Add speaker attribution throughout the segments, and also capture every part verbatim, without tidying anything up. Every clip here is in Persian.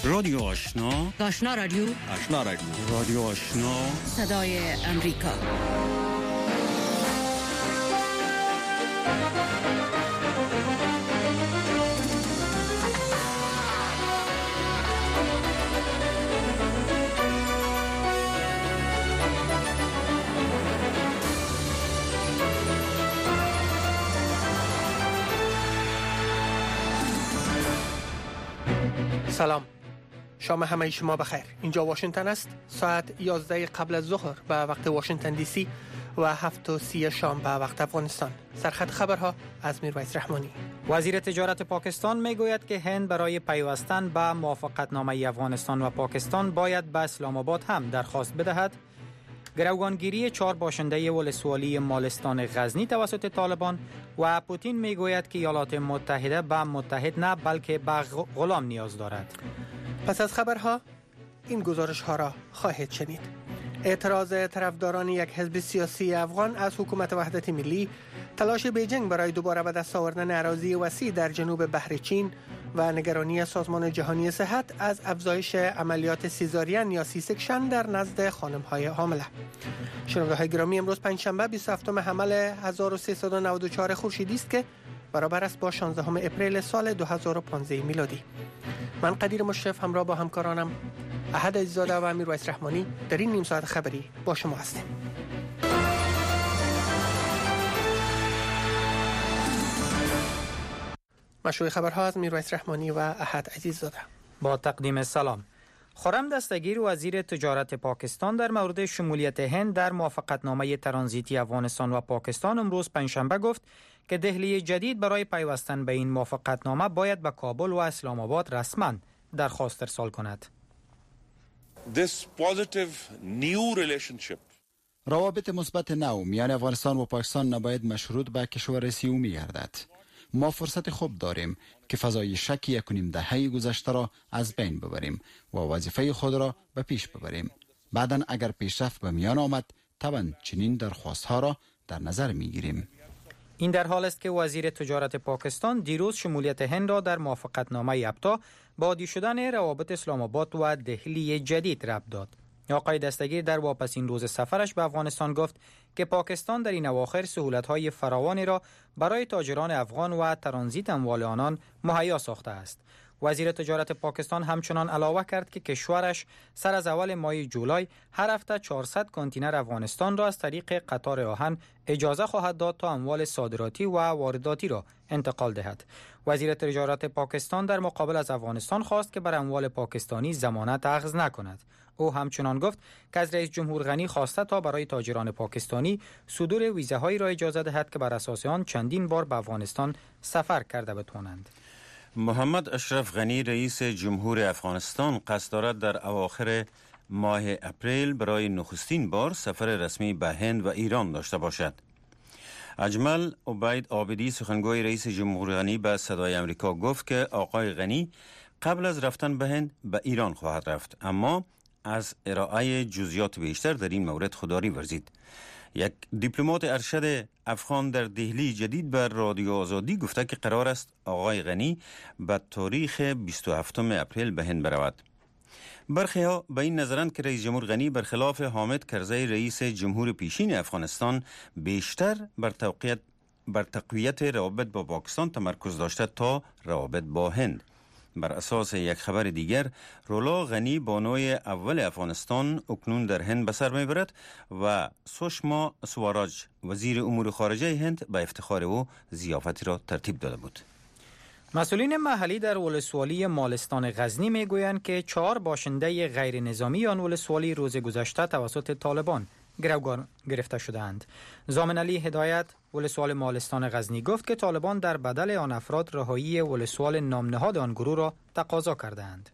Speaker 1: رادیو آشنا،
Speaker 2: آشنا رادیو،
Speaker 3: آشنا رادیو،
Speaker 1: رادیو آشنا،
Speaker 2: صدای امریکا.
Speaker 4: سلام، شام همه شما بخیر. اینجا واشنگتن است. ساعت یازده قبل از ظهر به وقت واشنگتن دی سی و هفت و سی شام به وقت افغانستان. سرخط خبرها از میرویس رحمانی.
Speaker 5: وزیر تجارت پاکستان میگوید که هند برای پیوستن به موافقتنامه افغانستان و پاکستان باید به اسلام آباد هم درخواست بدهد. گروگانگیری چهار باشنده ولسوالی مالستان غزنی توسط طالبان و پوتین میگوید که ایالات متحده به متحد نه بلکه به غلام نیاز دارد.
Speaker 4: پس از خبرها این گزارش ها را خواهید شنید. اعتراض طرفداران یک حزب سیاسی افغان از حکومت وحدت ملی، تلاش بیجینگ برای دوباره به دست آوردن اراضی وسیع در جنوب بحر چین و نگرانی سازمان جهانی صحت از افزایش عملیات سیزارین یا سی سکشن در نزد خانم‌های حامله. شنونده‌های گرامی، امروز پنجشنبه بیست و هفتم حمل هزار و سیصد و نود و چهار خورشیدی است که برابر است با شانزدهم اپریل سال دو هزار و پانزده میلادی. من قدیر مشرف همراه با همکارانم احد عزیزاده و میرویس رحمانی در این نیم ساعت خبری با شما هستیم. مشروع خبرها از میرویس رحمانی و احد عزیزاده.
Speaker 5: با تقدیم سلام. خرم دستگیر وزیر تجارت پاکستان در مورد شمولیت هند در موافقتنامه ترانزیتی افغانستان و پاکستان امروز پنجشنبه گفت که دهلی جدید برای پیوستن به این موافقتنامه باید به کابل و اسلام آباد رسما درخواست ارسال کند.
Speaker 6: This positive new relationship
Speaker 3: روابط مثبت نو میان افغانستان و پاکستان نباید مشروط به کشور سیومی گردد. ما فرصت خوب داریم که فضای شک یک و نیم دهه گذشته را از بین ببریم و وظیفه خود را به پیش ببریم. بعداً اگر پیشرفت به میان آمد، طبعا چنین درخواستها را در نظر میگیریم.
Speaker 5: این در حال است که وزیر تجارت پاکستان دیروز شمولیت هند را در موافقتنامه ابتا با عادی شدن روابط اسلام آباد و دهلی جدید ربط داد. آقای دستگیر در واپسین روز سفرش به افغانستان گفت که پاکستان در این اواخر سهولت‌های فراوانی را برای تاجران افغان و ترانزیت اموال آنان مهیا ساخته است. وزیر تجارت پاکستان همچنان علاوه کرد که کشورش سر از اول ماه جولای هر هفته چهارصد کانتینر افغانستان را از طریق قطار آهن اجازه خواهد داد تا اموال صادراتی و وارداتی را انتقال دهد. وزیر تجارت پاکستان در مقابل از افغانستان خواست که بر اموال پاکستانی ضمانت اخذ نکند. او همچنان گفت که از رئیس جمهور غنی خواسته تا برای تاجران پاکستانی صدور ویزاهایی را اجازه دهد که بر اساس آن چندین بار به افغانستان سفر کرده بتوانند.
Speaker 1: محمد اشرف غنی رئیس جمهور افغانستان قصد دارد در اواخر ماه اپریل برای نخستین بار سفر رسمی به هند و ایران داشته باشد. اجمل عبید عابدی سخنگوی رئیس جمهور غنی به صدای امریکا گفت که آقای غنی قبل از رفتن به هند به ایران خواهد رفت، اما از ارائه جزئیات بیشتر در این مورد خودداری ورزید. یک دیپلمات ارشد افغان در دهلی جدید بر رادیو آزادی گفته که قرار است آقای غنی به تاریخ بیست و هفتم اپریل به هند برود. برخی ها به این نظرند که رئیس جمهور غنی برخلاف حامد کرزی رئیس جمهور پیشین افغانستان بیشتر بر تقویت بر تقویت روابط با پاکستان تمرکز داشته تا روابط با هند. بر اساس یک خبر دیگر، رولا غنی بانوی اول افغانستان اکنون در هند به سر میبرد و سوشما سواراج وزیر امور خارجه هند به افتخار او ضیافتی را ترتیب داده بود.
Speaker 5: مسئولین محلی در ولسوالی مالستان غزنی میگویند که چهار باشنده غیر نظامی آن ولسوالی روز گذشته توسط طالبان گروگان گرفته شدند. زامن علی هدایت ولسوال مالستان غزنی گفت که طالبان در بدل آن افراد رهایی ولسوال نامنهاد آن گروه را تقاضا کردند.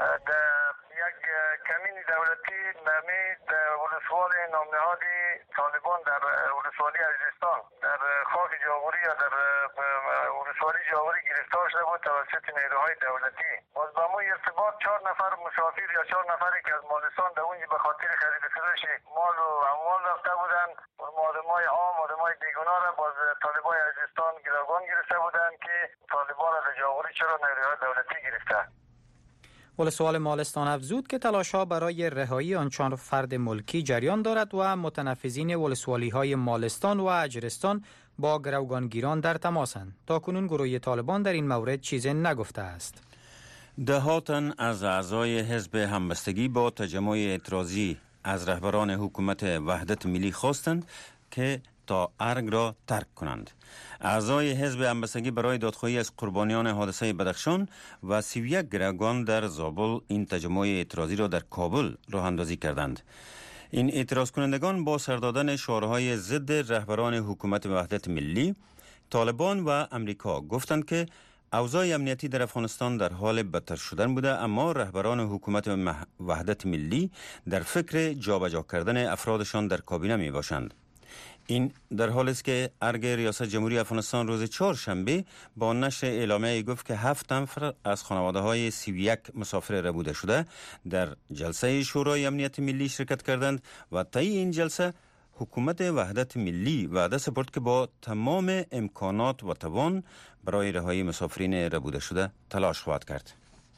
Speaker 7: یک کمین دولتی نامید ولسوال نامنهادی طالبان در ولسوالی عزیزستان در خاک جاغوری یا در ولسوالی جاغوری گرفتار شده بود توسط نیروهای دولتی. باز با ما ارتباط چهار نفر مسافر یا چهار نفری که از مالستان در اونجا به خاطر خرید فروش مال و اموال رفته بودند، آدمای عام آدمای بیگناه را باز طالبان عزیزستان گروگان گرفته بودند که طالبان را در جاغوری چرا نیروهای دولتی گرفته.
Speaker 5: ولسوال مالستان افزود که تلاش‌ها برای رهایی آن چهار فرد ملکی جریان دارد و متنفذین ولسوالی‌های مالستان و اجرستان با گروگانگیران در تماسند. تاکنون گروه طالبان در این مورد چیزی نگفته است.
Speaker 1: دهاتن از اعضای حزب همبستگی با تجمع اعتراضی از رهبران حکومت وحدت ملی خواستند که تا ارگ را ترک کنند. اعضای حزب همبستگی برای دادخواهی از قربانیان حادثه بدخشان و سی و یک گروگان در زابل این تجمع اعتراضی را در کابل راه اندازی کردند. این اعتراض کنندگان با سر دادن شعارهای ضد رهبران حکومت وحدت ملی، طالبان و امریکا گفتند که اوضاع امنیتی در افغانستان در حال بدتر شدن بوده، اما رهبران حکومت وحدت ملی در فکر جابجا کردن افرادشان در کابینه می باشند. این در حالی است که ارگ ریاست جمهوری افغانستان روز چهارشنبه با نشر اعلامیه گفت که هفت نفر از خانواده های سی و یک مسافر ربوده شده در جلسه شورای امنیت ملی شرکت کردند و طی این جلسه حکومت وحدت ملی وعده سپرد که با تمام امکانات و توان برای رهایی مسافرین ربوده شده تلاش خواهد کرد.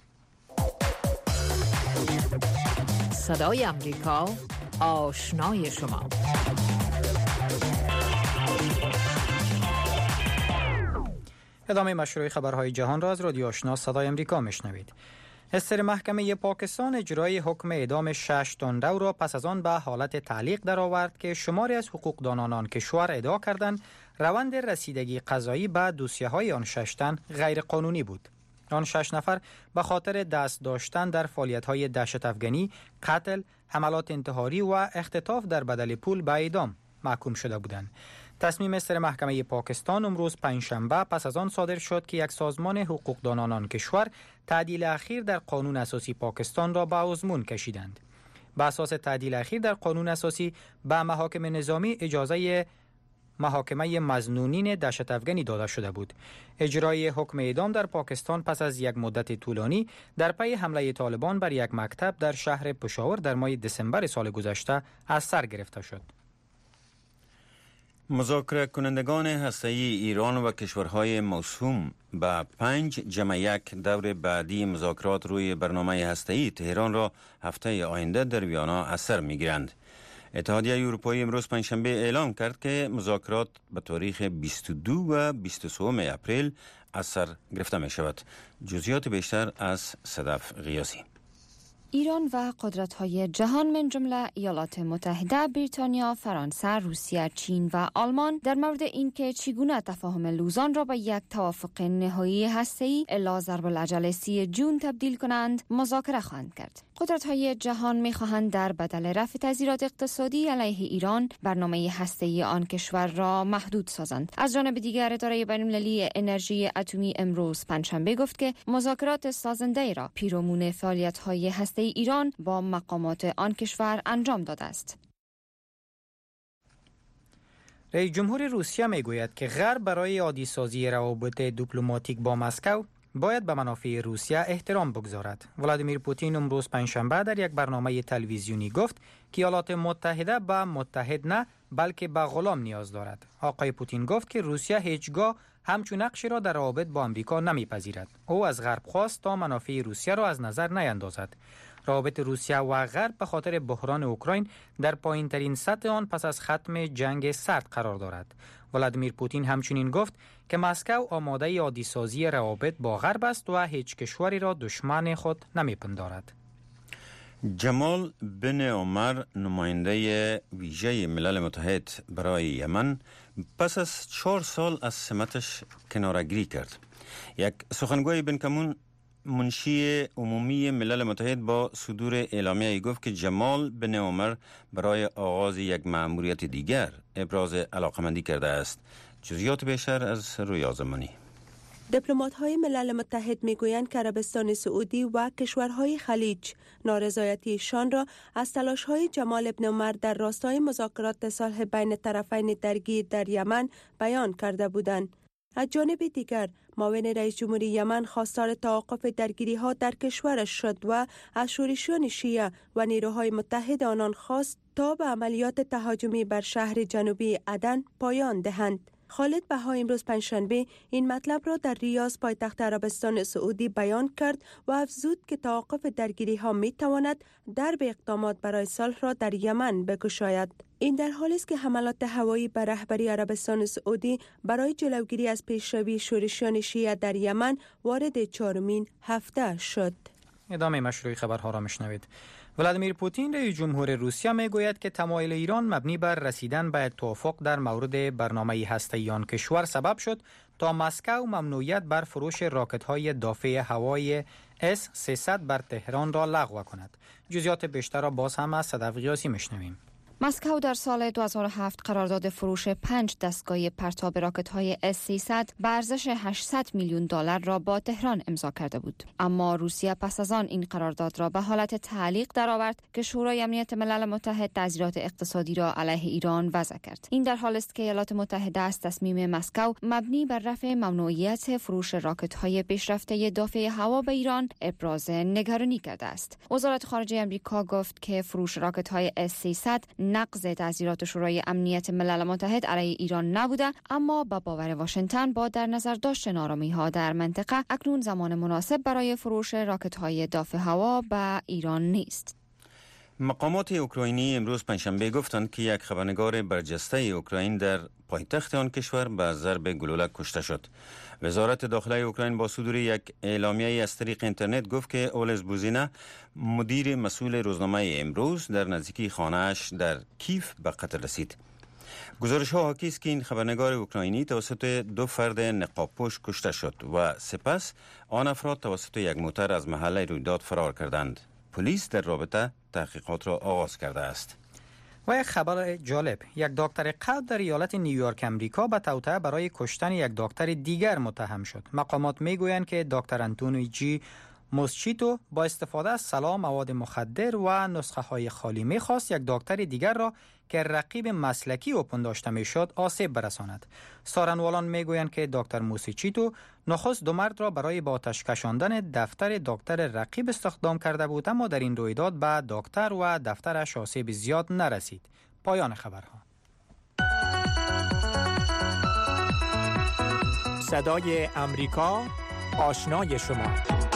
Speaker 8: صدای امریکا، آشنای شما.
Speaker 5: ادامه مشروع خبرهای جهان را از رادیو آشنا صدای امریکا میشنوید. استر محکمه پاکستان اجرای حکم اعدام شش تندرو را پس از آن به حالت تعلیق درآورد که شماری از حقوقدانان آن کشور ادعا کردند روند رسیدگی قضایی به دوسیه‌های آن شش تن غیر قانونی بود. آن شش نفر به خاطر دست داشتن در فعالیت‌های دهشت افغانی، قتل، حملات انتحاری و اختطاف در بدل پول به اعدام محکوم شده بودند. تصمیم استر محکمه پاکستان امروز پنجشنبه پس از آن صادر شد که یک سازمان حقوقدانان آن کشور تعدیل اخیر در قانون اساسی پاکستان را به آزمون کشیدند. به اساس تعدیل اخیر در قانون اساسی به محاکم نظامی اجازه محاکمه مظنونین دهشت افغانی داده شده بود. اجرای حکم اعدام در پاکستان پس از یک مدت طولانی در پی حمله طالبان بر یک مکتب در شهر پشاور در ماه دسامبر سال گذشته از سر گرفته شد.
Speaker 1: مذاکره کنندگان هسته‌ای ایران و کشورهای موسوم به پنج جمع یک دور بعدی مذاکرات روی برنامه هسته‌ای تهران را هفته آینده در ویانا از سر می‌گیرند. اتحادیه اروپایی امروز پنجشنبه اعلام کرد که مذاکرات به تاریخ بیست و دو و بیست و سه اپریل از سر گرفته می شود. جزئیات بیشتر از صدف غیاثی.
Speaker 9: ایران و قدرت‌های جهان من جمله ایالات متحده، بریتانیا، فرانسه، روسیه، چین و آلمان در مورد اینکه چگونه تفاهم لوزان را به یک توافق نهایی هسته‌ای الی ضرب العجل سی جون تبدیل کنند مذاکره خواهند کرد. قدرت‌های جهان می‌خواهند در بدل رفع تضییعات اقتصادی علیه ایران برنامه هسته‌ای آن کشور را محدود سازند. از جانب دیگر اداره بین‌المللی انرژی اتمی امروز پنجشنبه گفت که مذاکرات سازنده را پیرامون فعالیت‌های هسته‌ای ایران با مقامات آن کشور انجام داده است.
Speaker 5: رئیس جمهور روسیه میگوید که غرب برای عادی سازی روابط دیپلماتیک با مسکو باید به منافع روسیه احترام بگذارد. ولادیمیر پوتین امروز پنجشنبه در یک برنامه تلویزیونی گفت که ایالات متحده به متحد نه بلکه به غلام نیاز دارد. آقای پوتین گفت که روسیه هیچگاه همچون نقشی را در روابط با آمریکا نمیپذیرد. او از غرب خواست تا منافع روسیه را از نظر نیندازد. روابط روسیه و غرب به خاطر بحران اوکراین در پایین‌ترین سطح آن پس از ختم جنگ سرد قرار دارد. ولادیمیر پوتین همچنین گفت که مسکو آماده عادی سازی روابط با غرب است و هیچ کشوری را دشمن خود نمیپندارد.
Speaker 1: جمال بن عمر، نماینده ویژه ملل متحد برای یمن، پس از چهار سال از سمتش کناره‌گیری کرد. یک سخنگوی بن کمون منشی عمومی ملل متحد با صدور اعلامیه گفت که جمال بن عمر برای آغاز یک مأموریت دیگر ابراز علاقمندی کرده است. جزئیات بیشتر از رویا زمانی.
Speaker 10: دیپلمات‌های ملل متحد میگویند که عربستان سعودی و کشورهای خلیج نارضایتیشان را از تلاش‌های جمال بن عمر در راستای مذاکرات صلح بین طرفین درگیر در یمن بیان کرده بودند. از جانب دیگر معاون رئیس جمهوری یمن خواستار توقف درگیری‌ها در کشورش شد و از شورشیان شیعه و نیروهای متحد آنان خواست تا به عملیات تهاجمی بر شهر جنوبی عدن پایان دهند. خالد بها امروز پنجشنبه این مطلب را در ریاض پایتخت عربستان سعودی بیان کرد و افزود که توقف درگیری ها می تواند درب اقدامات برای صلح را در یمن بگشاید. این در حالی است که حملات هوایی بر رهبری عربستان سعودی برای جلوگیری از پیشروی شورشیان شیعه در یمن وارد چهارمین هفته شد.
Speaker 5: ادامه مشروع خبرها را میشنوید. ولادیمیر پوتین رئیس جمهور روسیه میگوید که تمایل ایران مبنی بر رسیدن به توافق در مورد برنامه هسته‌ای آن کشور سبب شد تا مسکو ممنوعیت بر فروش راکت‌های دافع هوایی اس سیصد بر تهران را لغو کند. جزئیات بیشتر را باز هم از صدف قیاسی میشنویم.
Speaker 9: مسکو در سال دو هزار و هفت قرارداد فروش پنج دستگاه پرتاب راکت‌های اس سیصد به ارزش هشتصد میلیون دلار را با تهران امضا کرده بود. اما روسیه پس از آن این قرارداد را به حالت تعلیق درآورد که شورای امنیت ملل متحد تعزیرات اقتصادی را علیه ایران وضع کرد. این در حالی است که ایالات متحده از تصمیم مسکو مبنی بر رفع ممنوعیت فروش راکت‌های پیشرفته دافع هوا به ایران ابراز نگرانی کرده است. وزارت خارجه آمریکا گفت که فروش راکت‌های اس سیصد نقض تعزیرات شورای امنیت ملل متحد علیه ایران نبوده، اما با باور واشنگتن با در نظر داشتن نارامی‌ها در منطقه اکنون زمان مناسب برای فروش راکت‌های دافع هوا به ایران نیست.
Speaker 1: مقامات اوکراینی امروز پنجشنبه گفتند که یک خبرنگار برجسته اوکراین در پایتخت آن کشور به ضرب گلوله کشته شد. وزارت داخلی اوکراین با صدور یک اعلامیه از طریق اینترنت گفت که اولز بوزینه مدیر مسئول روزنامه امروز در نزدیکی خانه‌اش در کیف به قتل رسید. گزارش ها حاکی است که این خبرنگار اوکراینی توسط دو فرد نقاب‌پوش کشته شد و سپس آن افراد توسط یک موتر از محل رویداد فرار کردند. پلیس در رابطه تحقیقات را آغاز کرده است.
Speaker 5: و یک خبر جالب، یک دکتر قلب در ایالت نیویورک امریکا به توطئه برای کشتن یک دکتر دیگر متهم شد. مقامات میگویند که دکتر آنتونی جی موسچیتو با استفاده از سلاح، مواد مخدر و نسخه های خالی میخواست یک دکتر دیگر را که رقیب مسلکی او پنداشته میشد آسیب برساند. سارنوالان میگویند که دکتر موسچیتو نخست دو مرد را برای با آتش کشاندن دفتر دکتر رقیب استخدام کرده بود، اما در این رویداد به دکتر و دفترش آسیب زیاد نرسید. پایان خبرها.
Speaker 11: صدای امریکا، آشنای شما.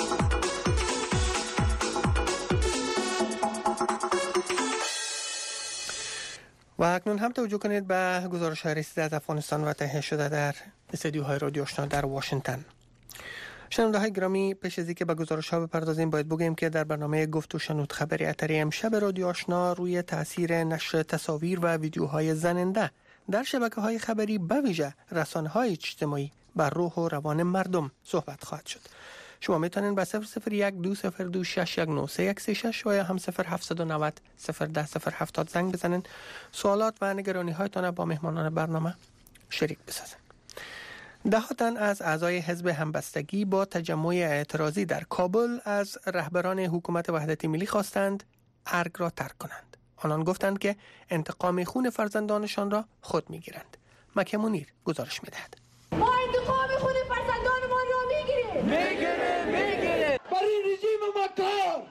Speaker 4: و اکنون هم توجه کنید به گزارش های رسیده از افغانستان و تهیه شده در استدیوهای رادیو آشنا در واشنگتن. شنونده های گرامی، پیش از اینکه به گزارش ها بپردازیم باید بگیم که در برنامه گفت و شنود خبری اتری امشب رادیو آشنا روی تاثیر نشر تصاویر و ویدیوهای زننده در شبکه های خبری به ویژه رسانه های اجتماعی بر روح و روان مردم صحبت خواهد شد. شما میتونین به صفر صفر یک دو صفر دو شش یک نه سه یک سه شش و یا هم صفر هفت نه صفر صفر ده صفر هفتاد زنگ بزنین، سوالات و نگرانی هایتان با مهمانان برنامه شریک بسازین. ده تن از اعضای حزب همبستگی با تجمع اعتراضی در کابل از رهبران حکومت وحدت ملی خواستند ارگ را ترک کنند. آنان گفتند که انتقام خون فرزندانشان را خود میگیرند. مکه منیر گزارش میدهد.
Speaker 12: ما انتقام خون فرزندان ما را میگیریم میگیریم میگیریم برای رژیم مکار،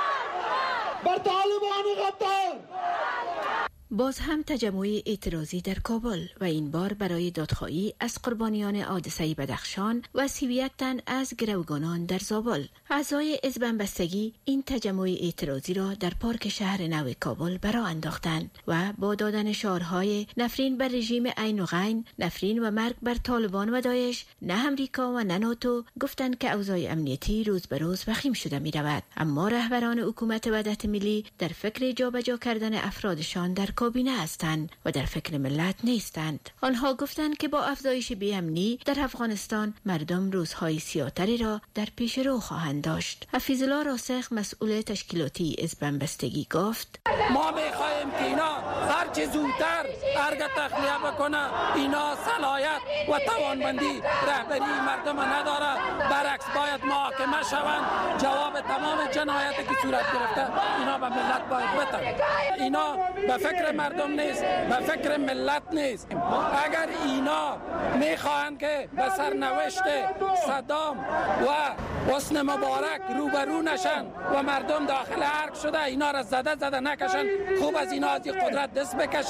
Speaker 12: بر طالبان غدار.
Speaker 13: باز هم تجمع اعتراضی در کابل و این بار برای دادخواهی از قربانیان حادثه بدخشان و سی و یک تن از گروگانان در زابل. اعضای حزب همبستگی این تجمع اعتراضی را در پارک شهر نو کابل برا انداختند و با دادن شعارهای نفرین بر رژیم عین و غین، نفرین و مرگ بر طالبان و داعش، نه امریکا و نه ناتو، گفتند که اوضاع امنیتی روز به روز وخیم شده می رود. اما رهبران حکومت وحدت ملی در فکر جابجا کردن افرادشان در کابینه هستند و در فکر ملت نیستند. آنها گفتند که با افزایش بی‌امنی در افغانستان مردم روزهای سیاه‌تری را در پیش رو خواهند داشت. حفیظالله راسخ مسئول تشکیلاتی حزب همبستگی گفت:
Speaker 14: ما می‌خواهیم که اینا هر چه زودتر ارگ تخلیه بکنه. اینا صلاحیت و توانمندی رهبری مردم نداره، برعکس باید محاکمه شوند. جواب تمام جنایتی که صورت گرفته اینا به ملت باید بدن. اینا به فکر مردم نیست، به فکر ملت نیست. اگر اینا میخواهند که به سرنوشت صدام و حسن مبارک روبرو نشن و مردم داخل ارگ شده اینا را زده زده نکشن، خوب از اینا از قدرت دست بکشن.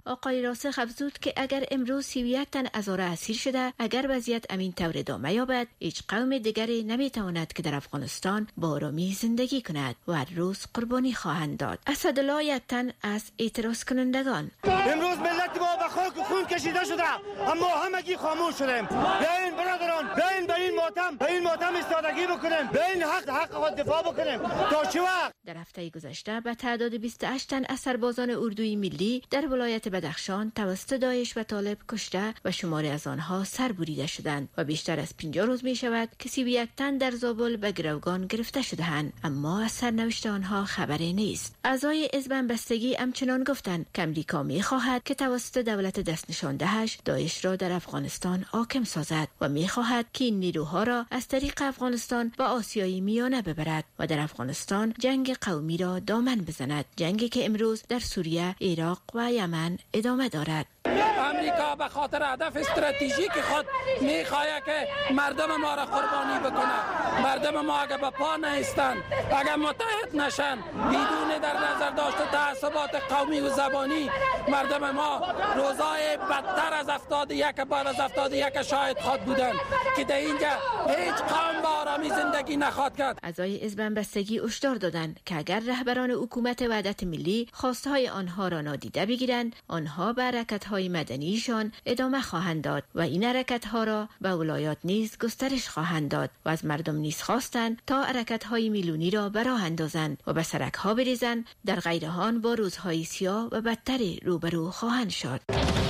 Speaker 13: آقای راسخ افزود که اگر امروز سی و یک تن هزاره اسیر شده، اگر وضعیت امین طور ادامه یابد، هیچ قوم دیگری نمیتواند که در افغانستان با آرامی زندگی کند و هر روز قربانی خواهند داد. اسدالله یک تن از اعتراض کنندگان:
Speaker 15: امروز ملت ما به خاک خون کشیده شده، اما همگی خاموش شدیم. بیاین برادران، بیاین به این ماتم به این ماتم ایستادگی بکنیم، بیاین حق حق خود دفاع بکنیم. تا چه وقت؟
Speaker 13: در هفته گذشته به تعداد بیست و هشت تن از سربازان اردوی ملی در ولایت بدخشان توسط داعش و طالب کشته و شماری از آنها سر بریده شدند و بیشتر از پنجاه روز می شود که سی و یک تن در زابل به گروگان گرفته شدهاند، اما از سرنوشت آنها خبری نیست. اعضای حزب بستگی همچنان گفتند که امریکا می خواهد که توسط دولت دست نشاندهش داعش را در افغانستان حاکم سازد و می خواهد که این نیروها را از طریق افغانستان به آسیای میانه ببرد و در افغانستان جنگ قومی را دامن بزند، جنگی که امروز در سوریه، عراق و یمن ادامه دارد.
Speaker 14: امریکا به خاطر هدف استراتژیک خود میخواهد که مردم ما را قربانی بکنه. مردم ما اگر به پا نیستند، اگر متحد نشن، بدون در نظر داشته تعصبات قومی و زبانی، مردم ما روزای بدتر از هفتاد و یک بعد از هفتاد و یک شاهد خود بودند که در اینجا هیچ قوم به آرامی زندگی نخواهد کرد.
Speaker 13: اعضای حزب بستگی هشدار دادند که اگر رهبران حکومت وحدت ملی خواستهای آنها را نادیده بگیرند، آنها به حرکت‌های مدنیشان ادامه خواهند داد و این حرکت‌ها را به ولایات نیز گسترش خواهند داد و از مردم نیز خواستند تا حرکت‌های میلیونی را به راه اندازند و به سرک‌ها بریزند، در غیر آن با روزهای سیاه و بدتری روبرو خواهند شد.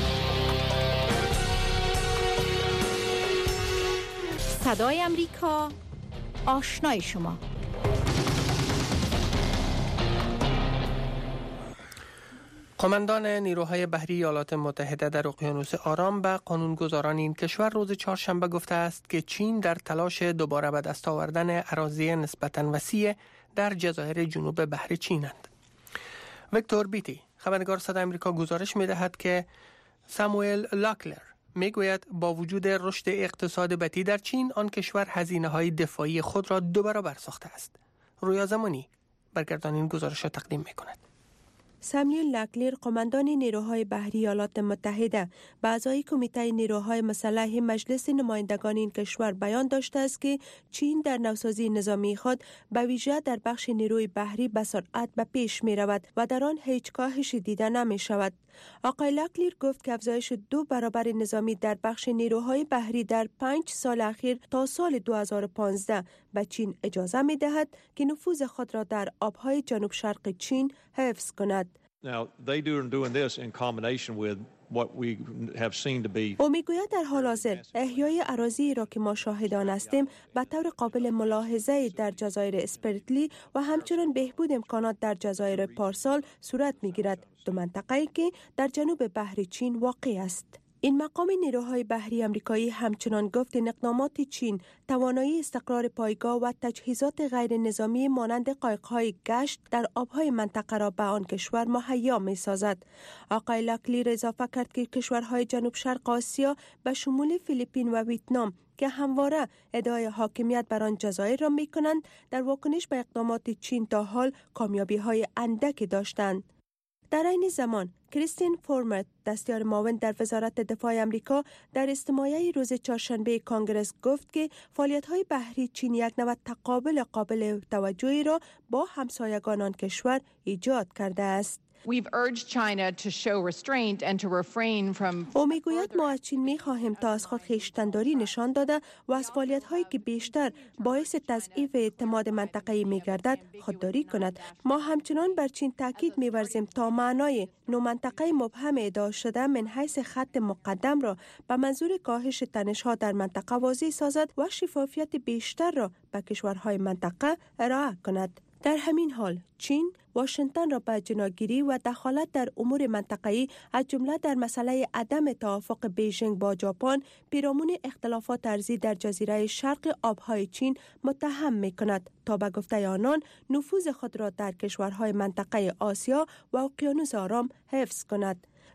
Speaker 2: صدای امریکا، آشنای شما.
Speaker 4: قماندان نیروهای بحری ایالات متحده در اقیانوس آرام به قانونگذاران این کشور روز چهارشنبه گفته است که چین در تلاش دوباره به دست آوردن اراضی نسبتاً وسیع در جزایر جنوب بحر چینند. ویکتور بیتی، خبرنگار صدای آمریکا، گزارش می‌دهد که ساموئل لاکلر میگوید با وجود رشد اقتصاد بطی در چین، آن کشور هزینه‌های دفاعی خود را دو برابر ساخته است. رویا زمانی برگردان این گزارش را تقدیم می‌کند.
Speaker 10: ساموئل لاکلر، قماندان نیروهای بحری ایالات متحده، به اعضای کمیته نیروهای مسلح مجلس نمایندگان این کشور بیان داشته است که چین در نوسازی نظامی خود به ویژه در بخش نیروی بحری به سرعت به پیش می رود و در آن هیچ کاهش دیده نمی شود. آقای لاکلر گفت که افزایش دو برابر نظامی در بخش نیروهای بحری در پنج سال اخیر تا سال دو هزار و پانزده به چین اجازه می دهد که نفوذ خود را در آبهای جنوب شرق چین حفظ کند.
Speaker 16: Now, they do doing this in combination with what we have seen to be.
Speaker 10: او میگوید در حال حاضر احیای اراضی را که ما شاهدان هستیم به طور قابل ملاحظه در جزایر اسپرتلی و همچنین بهبود امکانات در جزایر پارسال صورت میگیرد، دو منطقه‌ای که در جنوب بحر چین واقع است. این مقام نیروهای بحری آمریکایی همچنان گفت که اقدامات چین توانایی استقرار پایگاه و تجهیزات غیر نظامی مانند قایق‌های گشت در آبهای منطقه را به آن کشور مهیا می‌سازد. آقای لاکلر اضافه کرد که کشورهای جنوب شرق آسیا به شمول فیلیپین و ویتنام که همواره ادعای حاکمیت بر آن جزایر را می‌کنند، در واکنش به اقدامات چین تا حال کامیابی‌های اندکی داشتند. در این زمان کریستین فورمت، دستیار معاون در وزارت دفاع آمریکا، در استماعیه روز چهارشنبه کانگرس گفت که فعالیت‌های بحری چین یک نوع تقابل قابل توجهی را با همسایگان آن کشور ایجاد کرده است.
Speaker 17: We've urged China to show restraint and to refrain from.
Speaker 10: او میگوید ما از چین می‌خواهیم تا از خود خویشتن‌داری نشان داده و از فعالیت‌هایی که بیشتر باعث تضعیف اعتماد منطقه‌ای می‌گردد خودداری کند. ما همچنان بر چین تاکید می‌ورزیم تا معنای نو منطقه مبهم ادعا شده من حیث خط مقدم را به منظور کاهش تنش‌ها در منطقه واضح سازد و شفافیت بیشتر را به کشورهای منطقه ارائه کند. در همین حال چین واشنگتن را به جناگیری و دخالت در امور منطقه‌ای از جمله در مسئله عدم توافق بیژینگ با ژاپن پیرامون اختلافات ارضی در جزیره شرق آبهای چین متهم می‌کند تا به گفته آنان نفوذ خود را در کشورهای منطقه آسیا و اقیانوس آرام حفظ کند.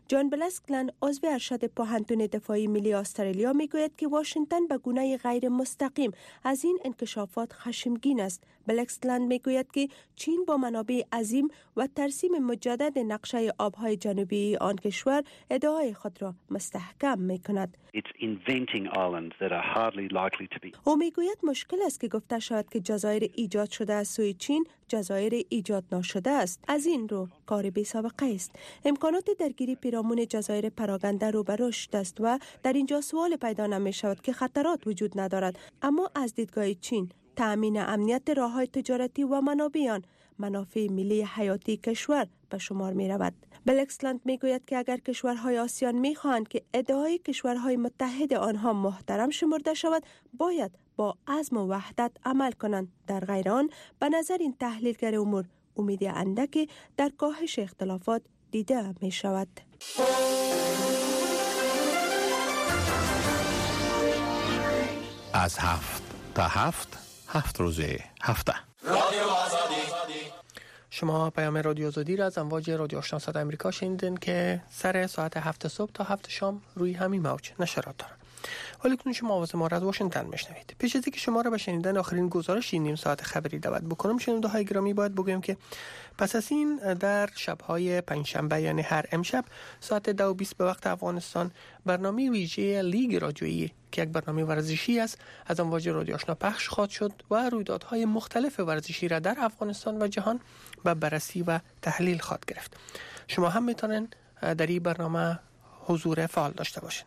Speaker 10: جان بلسکلند عضو ارشد پوهنتون دفاعی ملی استرالیا میگوید که واشنگتن به گونه غیر مستقیم از این انکشافات خشمگین است. بلسکلند میگوید که چین با منابع عظیم و ترسیم مجدد نقشه آبهای جنوبی آن کشور ادعای خود را مستحکم میکند. او میگوید مشکل است که گفته شود که جزایر ایجاد شده از سوی چین جزایر ایجاد نشده است. از این رو کار بی سابقه است. امکانات درگیری پیرامون جزایر پراگنده رو به رشد است و در اینجا سوال پیدا نمی شود که خطرات وجود ندارد، اما از دیدگاه چین تأمین امنیت راه‌های تجارتی و منابع آن منافع ملی حیاتی کشور به شمار می رود. بلکسلند می گوید که اگر کشورهای آسیان می خواهند که ادعای کشورهای متحد آنها محترم شمرده شود، باید با عزم و وحدت عمل کنند. در غیر آن به نظر این تحلیلگر امور امید اندکی در کاهش اختلافات دیده می شود.
Speaker 18: از هفت تا هفت هفت روزه هفته
Speaker 4: رادیو آزادی. شما پیام رادیو آزادی را از امواج رادیو آشنا صدای آمریکا شنیدین که سر ساعت هفت صبح تا هفت شام روی همین موج نشرات دارد. ولی کنون شما آواز ما را از واشنگتن میشنوید. پیش از اینکه شما را به شنیدن آخرین گزارش این نیم ساعت خبری دعوت بکنم، شنونده های گرامی باید بگویم که پس از این در شب‌های پنجشنبه یعنی هر امشب ساعت دو و بیست به وقت افغانستان برنامه ویژه لیگ رادیویی که یک برنامه ورزشی است از امواج رادیو آشنا پخش خواهد شد و رویدادهای مختلف ورزشی را در افغانستان و جهان به بررسی و تحلیل خواهد گرفت. شما هم میتونن در این برنامه حضور فعال داشته باشین.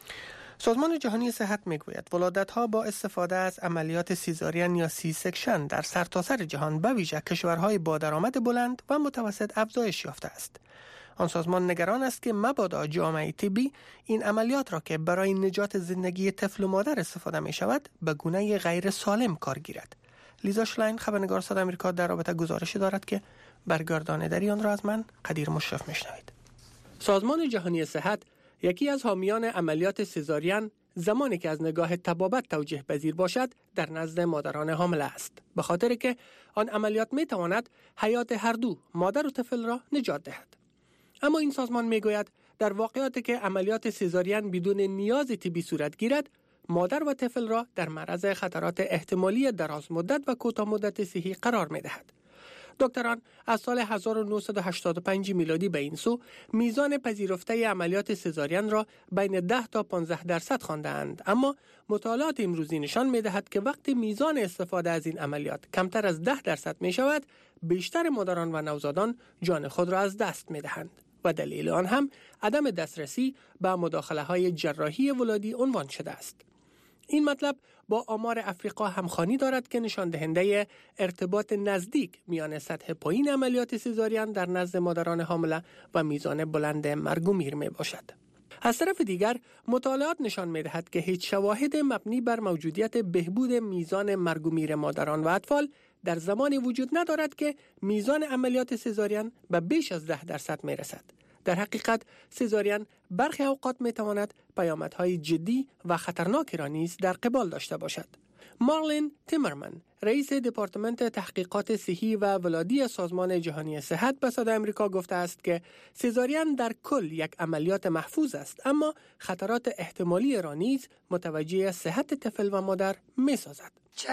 Speaker 4: سازمان جهانی صحت میگوید ولادت‌ها با استفاده از عملیات سیزارین یا سی سکشن در سرتاسر سر جهان به ویژه کشورهای با درآمد بلند و متوسط افزایش یافته است. آن سازمان نگران است که مبادا جامعه طبی این عملیات را که برای نجات زندگی طفل و مادر استفاده می شود به گونه غیر سالم کار گیرد. لیزا شلاین خبرنگار صدای آمریکا در رابطه گزارشی دارد که برگردانیداری آن را از من قدیر مشرف میشنوید. سازمان جهانی صحت یکی از حامیان عملیات سزارین زمانی که از نگاه طبابت توجیه پذیر باشد در نزد مادران حامله است، به خاطر که آن عملیات می تواند حیات هر دو مادر و طفل را نجات دهد. اما این سازمان می گوید در واقعاتی که عملیات سزارین بدون نیاز طبی صورت گیرد، مادر و طفل را در معرض خطرات احتمالی دراز مدت و کوتاه مدت صحی قرار می دهد. دکتران از سال هزار و نهصد و هشتاد و پنج میلادی به این سو میزان پذیرفته عملیات سزارین را بین ده تا پانزده درصد خواندند، اما مطالعات امروزی نشان می‌دهد که وقتی میزان استفاده از این عملیات کمتر از ده درصد می شود، بیشتر مادران و نوزادان جان خود را از دست می‌دهند و دلیل آن هم عدم دسترسی به مداخله‌های جراحی ولادی عنوان شده است. این مطلب با آمار افریقا همخوانی دارد که نشان دهنده ارتباط نزدیک میان سطح پایین عملیات سزارین در نزد مادران حامله و میزان بلند مرگ و میر می باشد. از طرف دیگر مطالعات نشان می دهد که هیچ شواهد مبنی بر موجودیت بهبود میزان مرگ و میر مادران و اطفال در زمانی وجود ندارد که میزان عملیات سزارین به بیش از ده درصد می رسد. در حقیقت سزارین برخی اوقات می تواند پیامدهای جدی و خطرناکی را نیز در قبال داشته باشد. مارلین تیمرمن، رئیس دپارتمنت تحقیقات صحی و ولادی سازمان جهانی صحت به صدای آمریکا گفته است که سزارین در کل یک عملیات محفوظ است، اما خطرات احتمالی را نیز متوجه صحت طفل و مادر می سازد.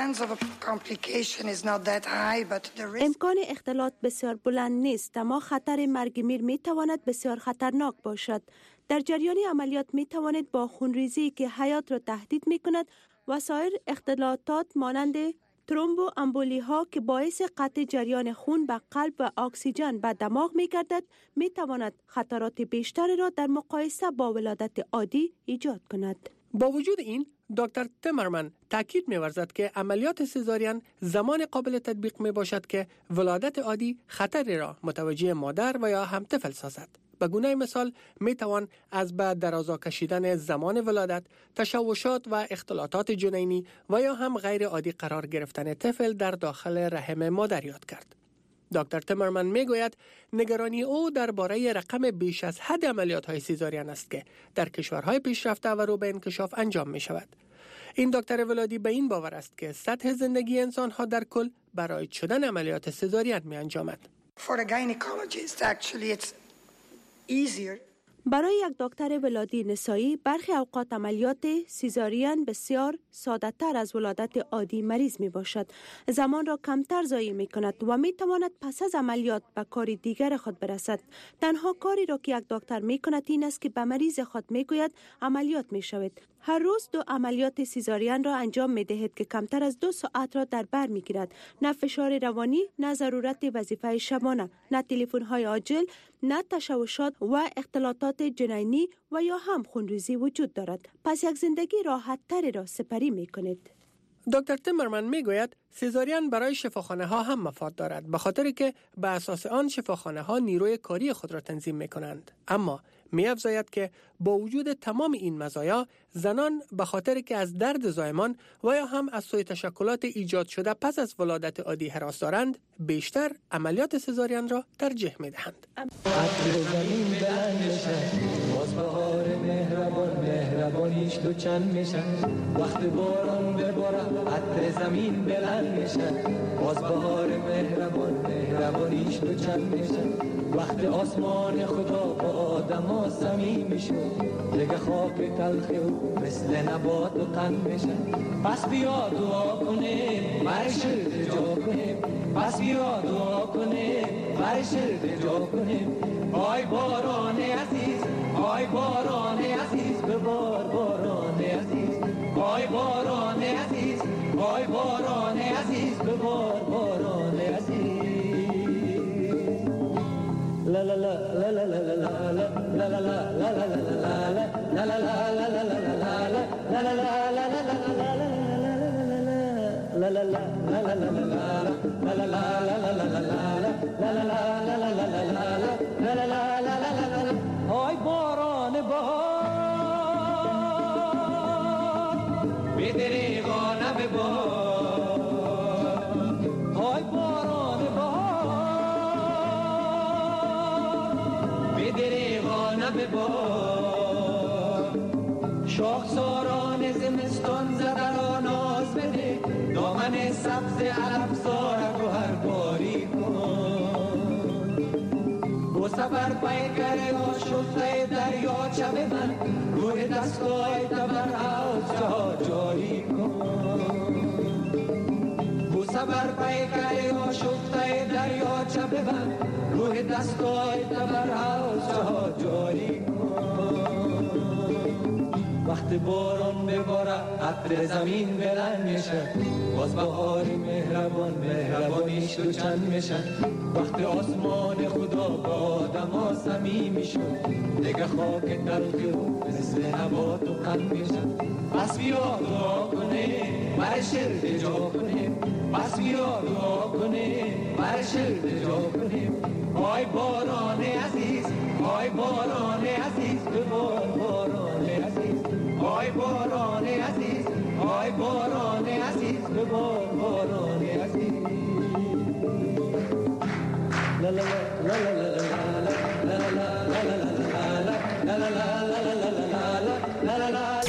Speaker 10: امکان اختلاط بسیار بلند نیست، اما خطر مرگ میر می تواند بسیار خطرناک باشد. در جریان عملیات می توانید با خونریزی که حیات را تهدید می کند و سایر اختلاطات مانند ترومبو امبولی ها که باعث قطع جریان خون به قلب و اکسیژن به دماغ می گردد می تواند خطرات بیشتری را در مقایسه با ولادت عادی ایجاد کند.
Speaker 4: با وجود این، دکتر تیمرمن تاکید می‌ورزد که عملیات سزارین زمان قابل تطبیق می باشد که ولادت عادی خطری را متوجه مادر و یا هم طفل سازد. به گونه مثال می توان از به درازا کشیدن زمان ولادت، تشوشات و اختلاطات جنینی و یا هم غیر عادی قرار گرفتن طفل در داخل رحم مادر یاد کرد. دکتر تیمرمن می گوید نگرانی او درباره رقم بیش از حد عملیات های سیزارین است که در کشورهای پیشرفته و رو به انکشاف انجام می شود. این دکتر ولادی به این باور است که سطح زندگی انسان ها در کل برای شدن عملیات سیزارین می انجامد.
Speaker 10: برای یک دکتر ولادی نسایی برخی اوقات عملیات سیزارین بسیار ساده تر از ولادت عادی مریض می باشد. زمان را کمتر ضایع می کند و می تواند پس از عملیات به کار دیگر خود برسد. تنها کاری را که یک دکتر می کند این است که به مریض خود می گوید عملیات می شود. هر روز دو عملیات سیزارین را انجام می دهد که کمتر از دو ساعت را در بر می گیرد. نه فشار روانی، نه ضرورت وظیفه شبانه، نه تلفن های عاجل، نه تشوشات و اختلالات جنینی و یا هم خونریزی وجود دارد. پس یک زندگی راحت تری را سپری می کنید.
Speaker 4: دکتر تیمرمن می گوید سیزارین برای شفاخانه ها هم مفاد دارد به خاطر که به اساس آن شفاخانه ها نیروی کاری خود را تنظیم می کنند. اما می افزاید که با وجود تمام این مزایا زنان به خاطر که از درد زایمان و یا هم از سوی تشکلات ایجاد شده پس از ولادت عادی هراس دارند بیشتر عملیات سزارین را ترجیح می دهند.
Speaker 12: باز بهار مهربان مهربانیش تو چند میشه وقت باران بباره عطر زمین بلند میشه باز بهار مهربان مهربانیش تو چند میشه وقت آسمان خدا با آدم ها صمیم میشه دیگه خاک تلخی و مثل نبات و قند میشه پس بیا دعا کنیم برای شرد جا کنیم پس بیا دعا کنیم برای شرد جا کنیم آی باران عزیز آی باران عزیز ببار باران عزیز آی باران عزیز آی باران عزیز ببار باران عزیز لا لا لا لا لا لا لا لا لا لا لا لا لا لا لا های باران بهار به دریغانه ببار های باران بهار به دریغانه ببار شاخساران زمستان زده را ناز بده دامن سبز علمسار گوهر باری کن و سفر پیکر آشفته دریاچه من روی دستگاه تبر حوض جا جاری کن و سفر پیکر آشفته دریاچه من روی دستگاه تبر حوض جا جاری کن وقت باران بباره عطر زمین بلند میشه باز بهار مهربان مهربانیش تو چند میشه وقت آسمان خدا با آدم ها صمیم میشد دیگه خاک تلخی و مثل نبات و قند میشه پس بیا دعا کنیم برای شرد جا کنیم پس بیا دعا کنیم برای شرد جا کنیم آی باران عزیز آی باران عزیز ببار باران عزیز آی باران عزیز آی باران عزیز ببار باران عزیز لا لا لا لا لا لا لا لا لا لا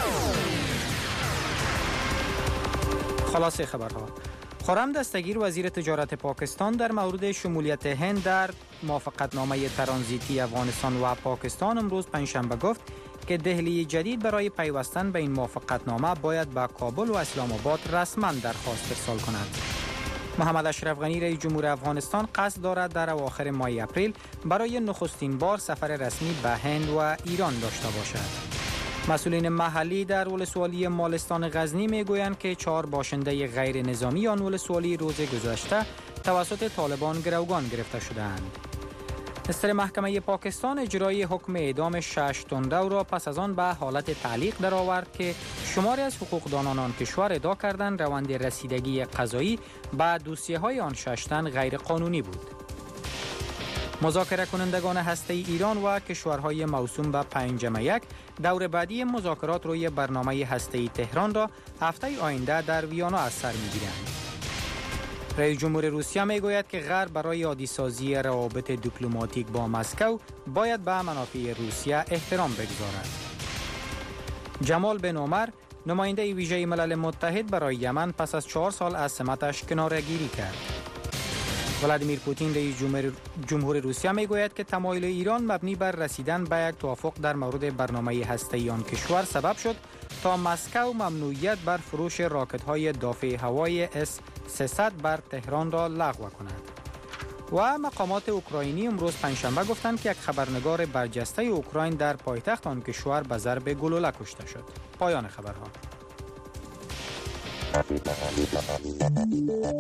Speaker 5: خلاصه خبرها. خرم دستگیر وزیر تجارت پاکستان در مورد شمولیت هند در موافقتنامه ترانزیتی افغانستان و پاکستان امروز پنجشنبه گفت که دهلی جدید برای پیوستن به این موافقتنامه باید به کابل و اسلام آباد رسما درخواست ارسال کند. محمد اشرف غنی رئیس جمهور افغانستان قصد دارد در اواخر ماه اپریل برای نخستین بار سفر رسمی به هند و ایران داشته باشد. مسئولین محلی در ولسوالی مالستان غزنی میگویند که چهار باشنده غیر نظامی آن ولسوالی روز گذشته توسط طالبان گروگان گرفته شدند. استر محکمه پاکستان اجرای حکم اعدام شش تندرو را پس از آن به حالت تعلیق درآورد که شماری از حقوقدانان آن کشور ادعا کردند روند رسیدگی قضایی به دوسیه‌های آن شش تن غیر قانونی بود. مذاکره کنندگان هسته‌ای ایران و کشورهای موسوم به پنجم یک دور بعدی مذاکرات روی برنامه هسته‌ای تهران را هفته آینده در ویانا از سر می‌گیرند. رئیس جمهور روسیه میگوید که غرب برای عادی‌سازی روابط دیپلماتیک با مسکو باید به منافع روسیه احترام بگذارد. جمال بن عمر نماینده ویژه ملل متحد برای یمن پس از چهار سال از سمتش کناره‌گیری کرد. ولادیمیر پوتین رئیس جمهور روسیه میگوید که تمایل ایران مبنی بر رسیدن به یک توافق در مورد برنامه هسته‌ای آن کشور سبب شد تا مسکو ممنوعیت بر فروش راکت‌های دافع هوایی اس سیصد بر تهران را لغو کند. و مقامات اوکراینی امروز پنجشنبه گفتند که یک خبرنگار برجسته اوکراین در پایتخت آن کشور به ضرب گلوله کشته شد. پایان خبرها.